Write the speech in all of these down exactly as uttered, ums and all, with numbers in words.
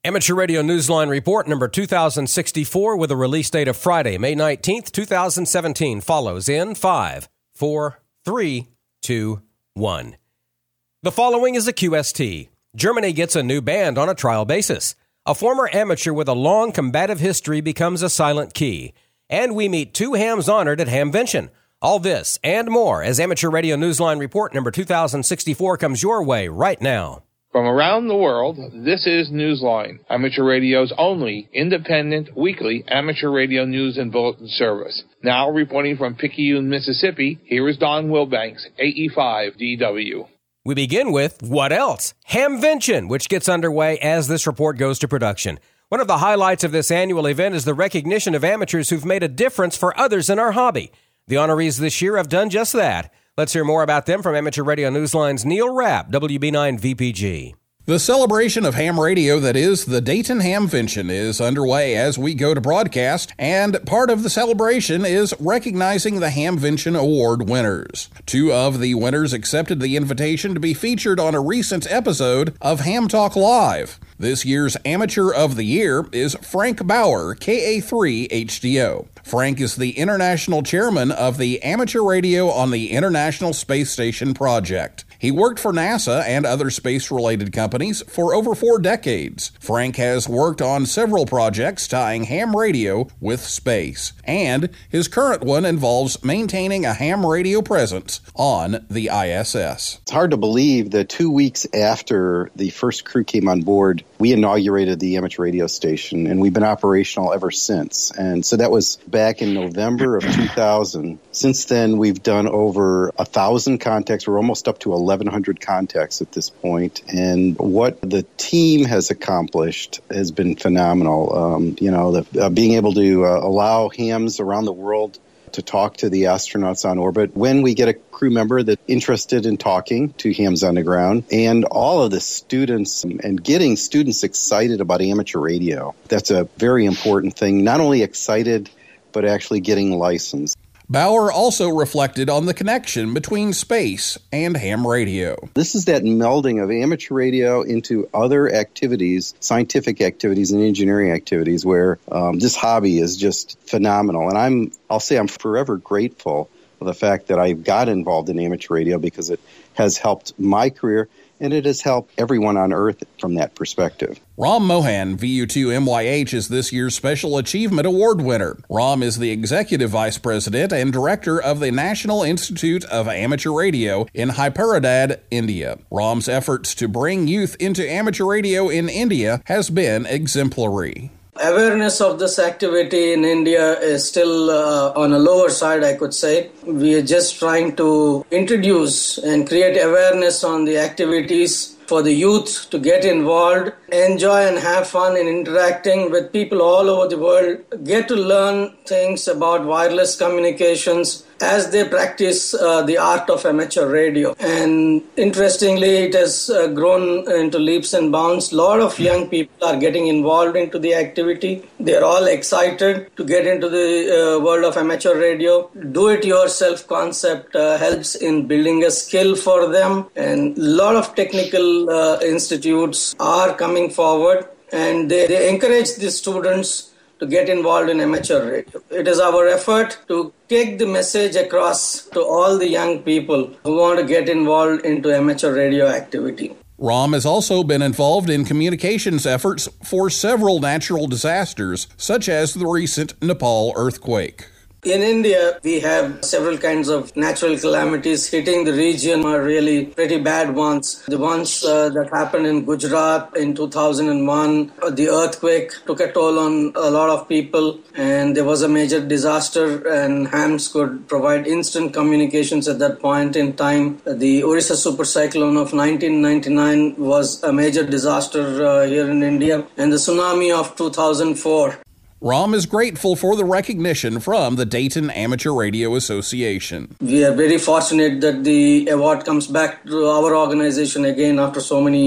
Amateur Radio Newsline Report number two thousand sixty-four with a release date of Friday, May nineteenth, two thousand seventeen follows in five, four, three, two, one. The following is a Q S T. Germany gets a new band on a trial basis. A former amateur with a long combative history becomes a silent key. And we meet two hams honored at Hamvention. All this and more as Amateur Radio Newsline Report number two thousand sixty-four comes your way right now. From around the world, this is Newsline, Amateur Radio's only independent weekly amateur radio news and bulletin service. Now reporting from Picayune, Mississippi, here is Don Wilbanks, A E five D W. We begin with what else? Hamvention, which gets underway as this report goes to production. One of the highlights of this annual event is the recognition of amateurs who've made a difference for others in our hobby. The honorees this year have done just that. Let's hear more about them from Amateur Radio Newsline's Neil Rapp, W B nine V P G. The celebration of ham radio that is the Dayton Hamvention is underway as we go to broadcast, and part of the celebration is recognizing the Hamvention Award winners. Two of the winners accepted the invitation to be featured on a recent episode of Ham Talk Live. This year's Amateur of the Year is Frank Bauer, K A three H D O. Frank is the international chairman of the Amateur Radio on the International Space Station project. He worked for NASA and other space-related companies for over four decades. Frank has worked on several projects tying ham radio with space, and his current one involves maintaining a ham radio presence on the I S S. It's hard to believe that two weeks after the first crew came on board, we inaugurated the amateur radio station, and we've been operational ever since. And so that was back in November of two thousand. Since then, we've done over a thousand contacts. We're almost up to eleven hundred contacts at this point. And what the team has accomplished has been phenomenal. Um, you know, the, uh, being able to uh, allow hams around the world to talk to the astronauts on orbit when we get a crew member that's interested in talking to hams on the ground, and all of the students and getting students excited about amateur radio. That's a very important thing. Not only excited, but actually getting licensed. Bauer also reflected on the connection between space and ham radio. This is that melding of amateur radio into other activities, scientific activities and engineering activities, where um, this hobby is just phenomenal. And I'm, I'll say I'm forever grateful for the fact that I got involved in amateur radio, because it has helped my career, and it has helped everyone on Earth from that perspective. Ram Mohan, V U two M Y H, is this year's Special Achievement Award winner. Ram is the Executive Vice President and Director of the National Institute of Amateur Radio in Hyderabad, India. Ram's efforts to bring youth into amateur radio in India has been exemplary. Awareness of this activity in India is still uh, on a lower side, I could say. We are just trying to introduce and create awareness on the activities for the youth to get involved, enjoy and have fun in interacting with people all over the world, get to learn things about wireless communications as they practice uh, the art of amateur radio. And interestingly, it has uh, grown into leaps and bounds. A lot of young people are getting involved into the activity. They're all excited to get into the uh, world of amateur radio. Do-it-yourself concept uh, helps in building a skill for them, and a lot of technical uh, institutes are coming forward, and they, they encourage the students to get involved in amateur radio. It is our effort to take the message across to all the young people who want to get involved into amateur radio activity. Ram has also been involved in communications efforts for several natural disasters, such as the recent Nepal earthquake. In India, we have several kinds of natural calamities hitting the region, are really pretty bad ones. The ones uh, that happened in Gujarat in two thousand one, uh, the earthquake took a toll on a lot of people, and there was a major disaster, and hams could provide instant communications at that point in time. The Orissa supercyclone of nineteen ninety-nine was a major disaster uh, here in India, and the tsunami of two thousand four. Ram is grateful for the recognition from the Dayton Amateur Radio Association. We are very fortunate that the award comes back to our organization again after so many years.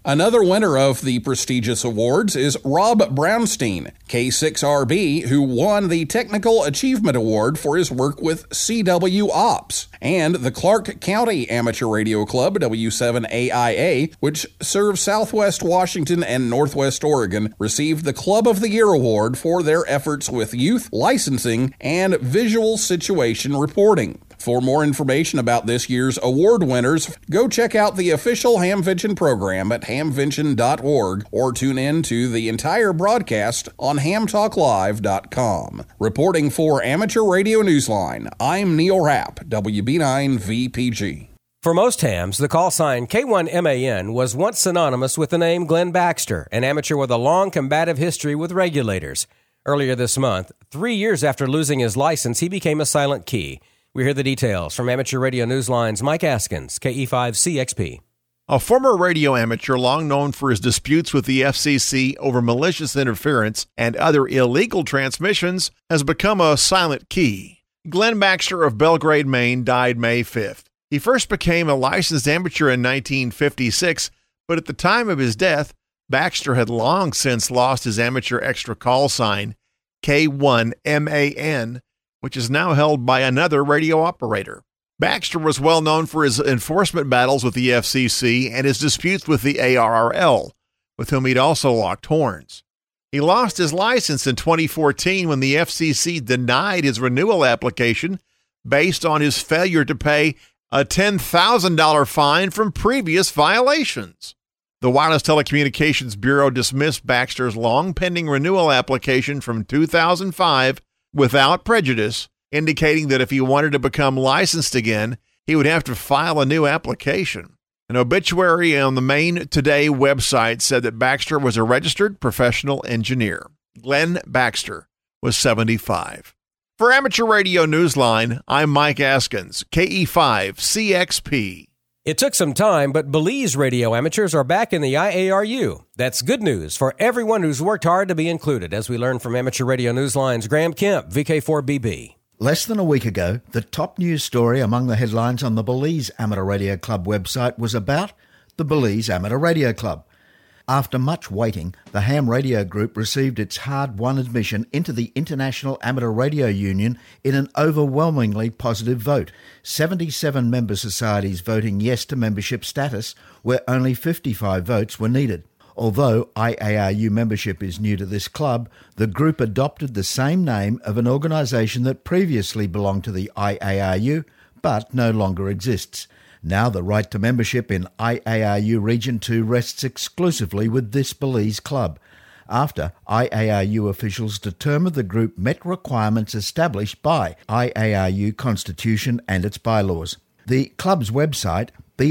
Another winner of the prestigious awards is Rob Brownstein, K six R B, who won the Technical Achievement Award for his work with C W Ops, and the Clark County Amateur Radio Club, W seven A I A, which serves Southwest Washington and Northwest Oregon, received the Club of the Year Award for their efforts with youth licensing and visual situation reporting. For more information about this year's award winners, go check out the official Hamvention program at hamvention dot org or tune in to the entire broadcast on ham talk live dot com. Reporting for Amateur Radio Newsline, I'm Neil Rapp, W B nine V P G. For most hams, the call sign K one M A N was once synonymous with the name Glenn Baxter, an amateur with a long combative history with regulators. Earlier this month, three years after losing his license, he became a silent key. We hear the details from Amateur Radio Newsline's Mike Askins, K E five C X P. A former radio amateur long known for his disputes with the F C C over malicious interference and other illegal transmissions has become a silent key. Glenn Baxter of Belgrade, Maine, died May fifth. He first became a licensed amateur in nineteen fifty-six, but at the time of his death, Baxter had long since lost his amateur extra call sign, K one M A N, which is now held by another radio operator. Baxter was well known for his enforcement battles with the F C C and his disputes with the A R R L, with whom he'd also locked horns. He lost his license in twenty fourteen when the F C C denied his renewal application based on his failure to pay a ten thousand dollars fine from previous violations. The Wireless Telecommunications Bureau dismissed Baxter's long-pending renewal application from two thousand five without prejudice, indicating that if he wanted to become licensed again, he would have to file a new application. An obituary on the Maine Today website said that Baxter was a registered professional engineer. Glenn Baxter was seventy-five. For Amateur Radio Newsline, I'm Mike Askins, K E five C X P. It took some time, but Belize radio amateurs are back in the I A R U. That's good news for everyone who's worked hard to be included, as we learn from Amateur Radio Newsline's Graham Kemp, V K four B B. Less than a week ago, the top news story among the headlines on the Belize Amateur Radio Club website was about the Belize Amateur Radio Club. After much waiting, the Ham Radio Group received its hard-won admission into the International Amateur Radio Union in an overwhelmingly positive vote, seventy-seven member societies voting yes to membership status, where only fifty-five votes were needed. Although I A R U membership is new to this club, the group adopted the same name of an organisation that previously belonged to the I A R U, but no longer exists. Now the right to membership in I A R U Region two rests exclusively with this Belize club, after I A R U officials determined the group met requirements established by I A R U Constitution and its bylaws. The club's website,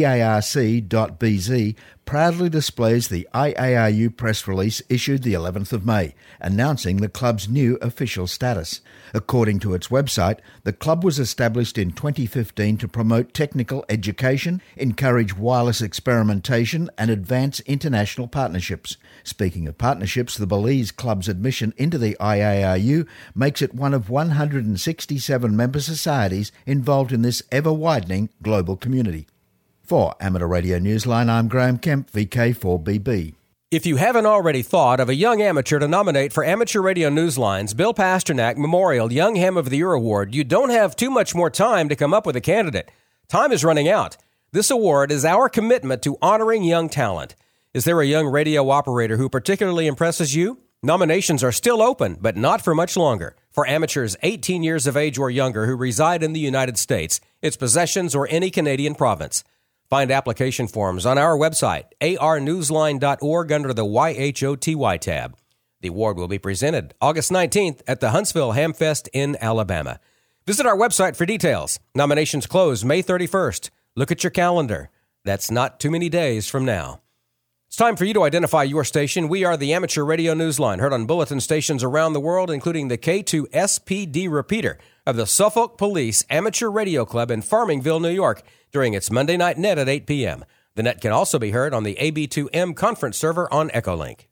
barc dot b z, proudly displays the I A R U press release issued the eleventh of May, announcing the club's new official status. According to its website, the club was established in twenty fifteen to promote technical education, encourage wireless experimentation, and advance international partnerships. Speaking of partnerships, the Belize Club's admission into the I A R U makes it one of one hundred sixty-seven member societies involved in this ever-widening global community. For Amateur Radio Newsline, I'm Graham Kemp, V K four B B. If you haven't already thought of a young amateur to nominate for Amateur Radio Newsline's Bill Pasternak Memorial Young Ham of the Year Award, you don't have too much more time to come up with a candidate. Time is running out. This award is our commitment to honoring young talent. Is there a young radio operator who particularly impresses you? Nominations are still open, but not for much longer. For amateurs eighteen years of age or younger who reside in the United States, its possessions, or any Canadian province. Find application forms on our website, a r newsline dot org, under the Y H O T Y tab. The award will be presented August nineteenth at the Huntsville Hamfest in Alabama. Visit our website for details. Nominations close May thirty-first. Look at your calendar. That's not too many days from now. It's time for you to identify your station. We are the Amateur Radio Newsline, heard on bulletin stations around the world, including the K two S P D repeater of the Suffolk Police Amateur Radio Club in Farmingville, New York, during its Monday Night Net at eight p.m. The net can also be heard on the A B two M conference server on Echolink.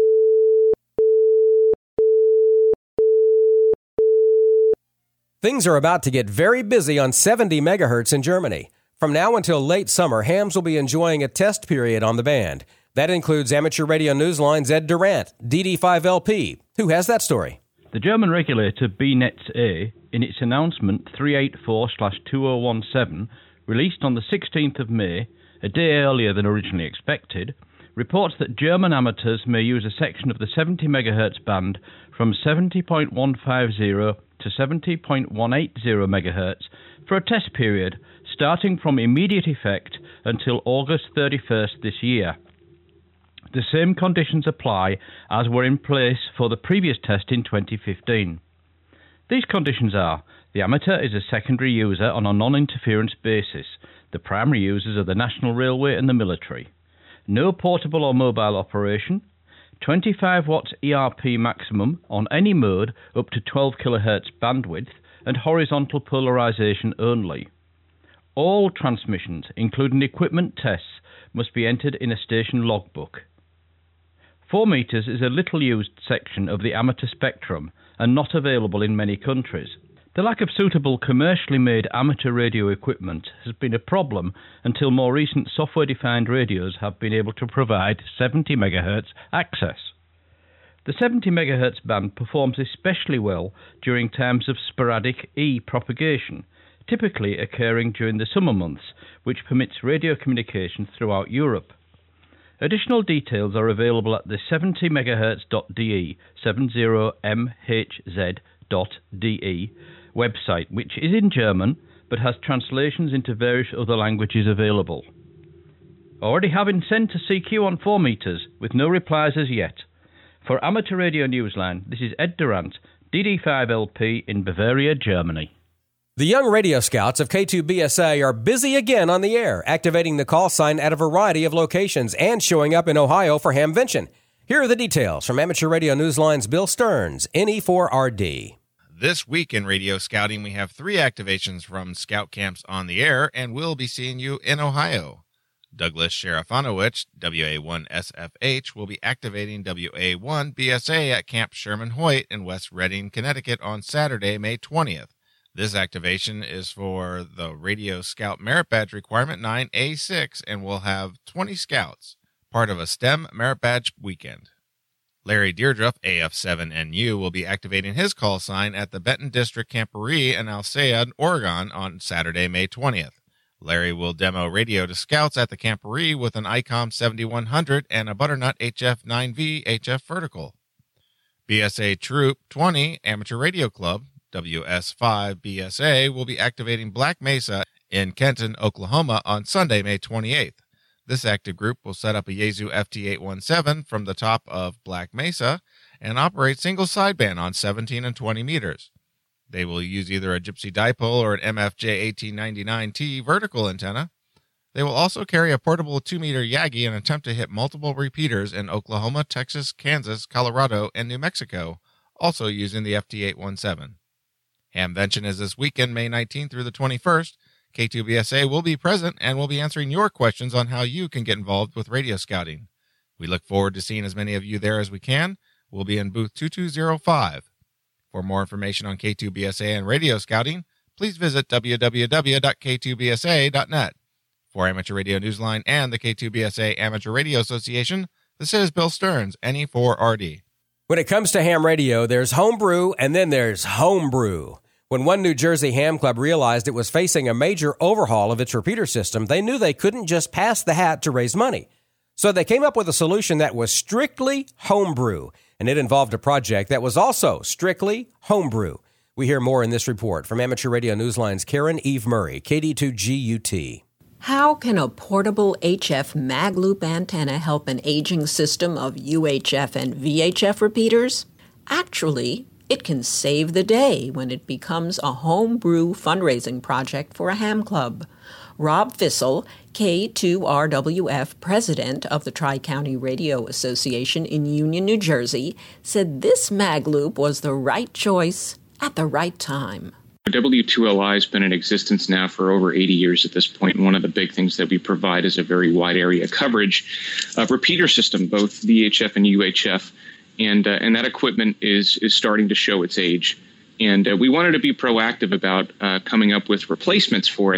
Things are about to get very busy on seventy megahertz in Germany. From now until late summer, hams will be enjoying a test period on the band. That includes Amateur Radio Newsline's Ed Durant, D D five L P. Who has that story? The German regulator B Netz A, in its announcement three eighty-four slash two oh one seven, released on the sixteenth of May, a day earlier than originally expected, reports that German amateurs may use a section of the seventy megahertz band from seventy point one five zero to seventy point one eight zero megahertz for a test period starting from immediate effect until August thirty-first this year. The same conditions apply as were in place for the previous test in twenty fifteen. These conditions are: the amateur is a secondary user on a non-interference basis. The primary users are the National Railway and the military. No portable or mobile operation. twenty-five watts E R P maximum on any mode up to twelve kilohertz bandwidth and horizontal polarization only. All transmissions, including equipment tests, must be entered in a station logbook. Four meters is a little-used section of the amateur spectrum and not available in many countries. The lack of suitable commercially made amateur radio equipment has been a problem until more recent software-defined radios have been able to provide seventy megahertz access. The seventy megahertz band performs especially well during times of sporadic E propagation, typically occurring during the summer months, which permits radio communication throughout Europe. Additional details are available at the seventy megahertz dot d e, seventy m h z dot d e website, which is in German but has translations into various other languages available. Already having sent a C Q on four meters with no replies as yet. For Amateur Radio Newsline, this is Ed Durant, D D five L P in Bavaria, Germany. The young radio scouts of K two B S A are busy again on the air, activating the call sign at a variety of locations and showing up in Ohio for Hamvention. Here are the details from Amateur Radio Newsline's Bill Stearns, N E four R D. This week in radio scouting, we have three activations from scout camps on the air, and we'll be seeing you in Ohio. Douglas Sherifanowicz, W A one S F H, will be activating W A one B S A at Camp Sherman Hoyt in West Reading, Connecticut on Saturday, May twentieth. This activation is for the Radio Scout Merit Badge Requirement nine A six and will have twenty scouts, part of a STEM Merit Badge weekend. Larry Deardruff, A F seven N U, will be activating his call sign at the Benton District Camporee in Alsea, Oregon on Saturday, May twentieth. Larry will demo radio to scouts at the Camporee with an ICOM seventy-one hundred and a Butternut H F nine V H F vertical. B S A Troop twenty Amateur Radio Club, W S five B S A, will be activating Black Mesa in Kenton, Oklahoma on Sunday, May twenty-eighth. This active group will set up a Yaesu F T eight seventeen from the top of Black Mesa and operate single sideband on seventeen and twenty meters. They will use either a Gypsy dipole or an M F J eighteen ninety-nine T vertical antenna. They will also carry a portable two meter Yagi and attempt to hit multiple repeaters in Oklahoma, Texas, Kansas, Colorado, and New Mexico, also using the F T eight seventeen. Hamvention is this weekend, May nineteenth through the twenty-first. K two B S A will be present and will be answering your questions on how you can get involved with radio scouting. We look forward to seeing as many of you there as we can. We'll be in booth two two zero five. For more information on K two B S A and radio scouting, please visit w w w dot k two b s a dot net. For Amateur Radio Newsline and the K two B S A Amateur Radio Association, this is Bill Stearns, N E four R D. When it comes to ham radio, there's homebrew and then there's homebrew. When one New Jersey ham club realized it was facing a major overhaul of its repeater system, they knew they couldn't just pass the hat to raise money. So they came up with a solution that was strictly homebrew, and it involved a project that was also strictly homebrew. We hear more in this report from Amateur Radio Newsline's Karen Eve Murray, K D two G U T. How can a portable H F mag loop antenna help an aging system of U H F and V H F repeaters? Actually, it can save the day when it becomes a homebrew fundraising project for a ham club. Rob Fissel, K two R W F president of the Tri-County Radio Association in Union, New Jersey, said this mag loop was the right choice at the right time. W two L I has been in existence now for over eighty years at this point, and one of the big things that we provide is a very wide area coverage of repeater system, both V H F and U H F, and uh, and that equipment is is starting to show its age. And uh, we wanted to be proactive about uh, coming up with replacements for it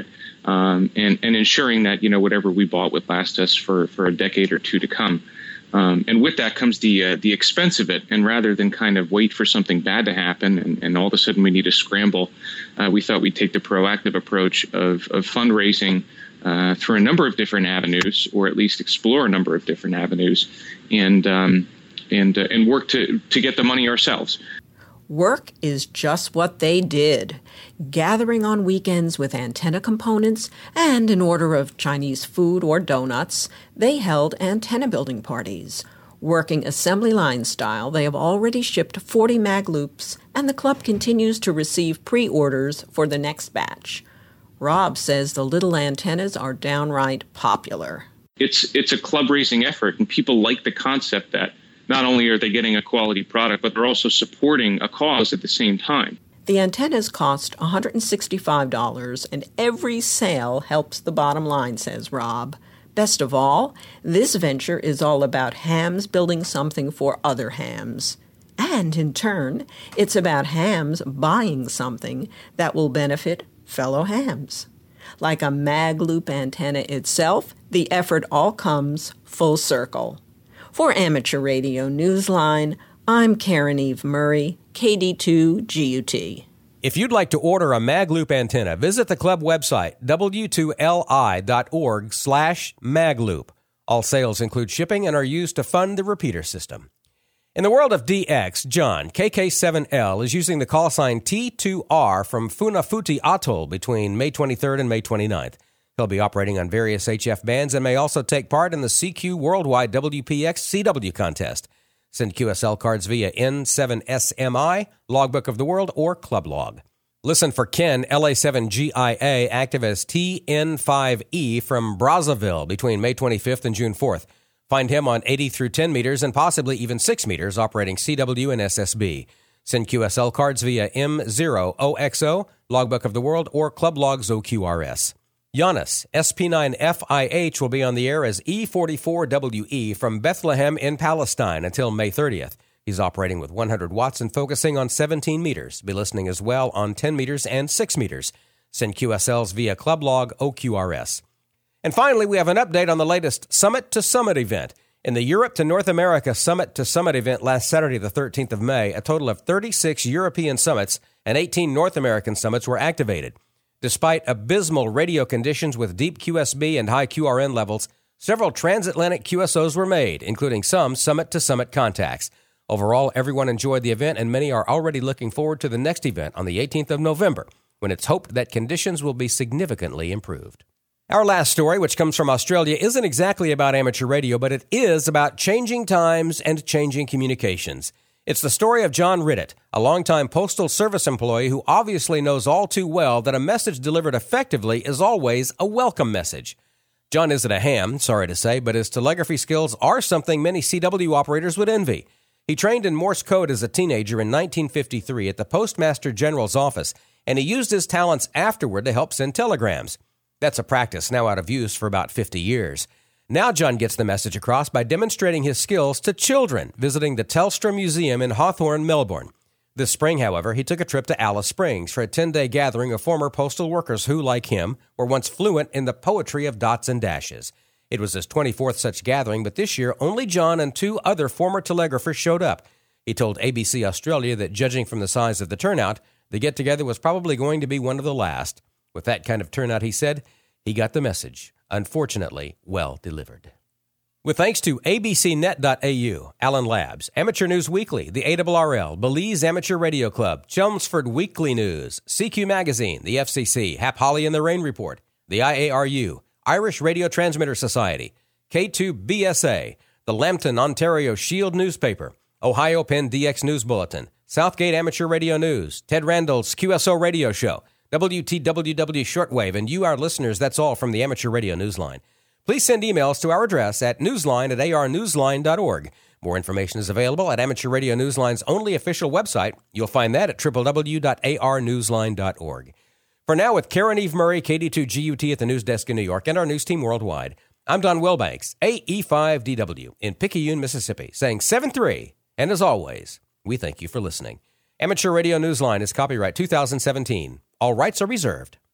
um, and, and ensuring that, you know, whatever we bought would last us for, for a decade or two to come. Um, and with that comes the uh, the expense of it. And rather than kind of wait for something bad to happen and, and all of a sudden we need to scramble, uh, we thought we'd take the proactive approach of, of fundraising uh, through a number of different avenues, or at least explore a number of different avenues, and um, and uh, and work to, to get the money ourselves. Work is just what they did, gathering on weekends with antenna components, and in order of Chinese food or donuts, they held antenna building parties. Working assembly line style, they have already shipped forty mag loops, and the club continues to receive pre-orders for the next batch. Rob says the little antennas are downright popular. It's it's a club-raising effort, and people like the concept that not only are they getting a quality product, but they're also supporting a cause at the same time. The antennas cost one hundred sixty-five dollars, and every sale helps the bottom line, says Rob. Best of all, this venture is all about hams building something for other hams. And in turn, it's about hams buying something that will benefit fellow hams. Like a mag loop antenna itself, the effort all comes full circle. For Amateur Radio Newsline, I'm Karen Eve Murray, K D two G U T. If you'd like to order a Magloop antenna, visit the club website, w two l i dot org slash magloop. All sales include shipping and are used to fund the repeater system. In the world of D X, John, K K seven L, is using the call sign T two R from Funafuti Atoll between May twenty-third and May twenty-ninth. He'll be operating on various H F bands and may also take part in the C Q Worldwide W P X C W contest. Send Q S L cards via N seven S M I, Logbook of the World, or Club Log. Listen for Ken, L A seven G I A, active as T N five E from Brazzaville between May twenty-fifth and June fourth. Find him on eighty through ten meters and possibly even six meters operating C W and S S B. Send Q S L cards via M zero O X O, Logbook of the World, or Club Logs O Q R S. Giannis, S P nine F I H, will be on the air as E forty-four W E from Bethlehem in Palestine until May thirtieth. He's operating with one hundred watts and focusing on seventeen meters. Be listening as well on ten meters and six meters. Send Q S Ls via Club Log O Q R S. And finally, we have an update on the latest Summit to Summit event. In the Europe to North America Summit to Summit event last Saturday, the thirteenth of May, a total of thirty-six European summits and eighteen North American summits were activated. Despite abysmal radio conditions with deep Q S B and high Q R N levels, several transatlantic Q S Os were made, including some summit-to-summit contacts. Overall, everyone enjoyed the event, and many are already looking forward to the next event on the eighteenth of November, when it's hoped that conditions will be significantly improved. Our last story, which comes from Australia, isn't exactly about amateur radio, but it is about changing times and changing communications. It's the story of John Riddett, a longtime Postal Service employee who obviously knows all too well that a message delivered effectively is always a welcome message. John isn't a ham, sorry to say, but his telegraphy skills are something many C W operators would envy. He trained in Morse code as a teenager in nineteen fifty-three at the Postmaster General's office, and he used his talents afterward to help send telegrams. That's a practice now out of use for about fifty years. Now John gets the message across by demonstrating his skills to children visiting the Telstra Museum in Hawthorne, Melbourne. This spring, however, he took a trip to Alice Springs for a ten-day gathering of former postal workers who, like him, were once fluent in the poetry of dots and dashes. It was his twenty-fourth such gathering, but this year only John and two other former telegraphers showed up. He told A B C Australia that, judging from the size of the turnout, the get-together was probably going to be one of the last. With that kind of turnout, he said, he got the message. Unfortunately, well delivered. With thanks to A B C net dot A U, Allen Labs, Amateur News Weekly, the A R R L, Belize Amateur Radio Club, Chelmsford Weekly News, C Q Magazine, the F C C, Hap Holly and the Rain Report, the I A R U, Irish Radio Transmitter Society, K two B S A, the Lambton, Ontario Shield Newspaper, Ohio Penn D X News Bulletin, Southgate Amateur Radio News, Ted Randall's Q S O Radio Show, W T W W Shortwave, and you, our listeners, that's all from the Amateur Radio Newsline. Please send emails to our address at newsline at a r newsline dot org. More information is available at Amateur Radio Newsline's only official website. You'll find that at w w w dot a r newsline dot org. For now, with Karen Eve Murray, K D two G U T at the news desk in New York, and our news team worldwide, I'm Don Wilbanks, A E five D W, in Picayune, Mississippi, saying seven three, and as always, we thank you for listening. Amateur Radio Newsline is copyright two thousand seventeen. All rights are reserved.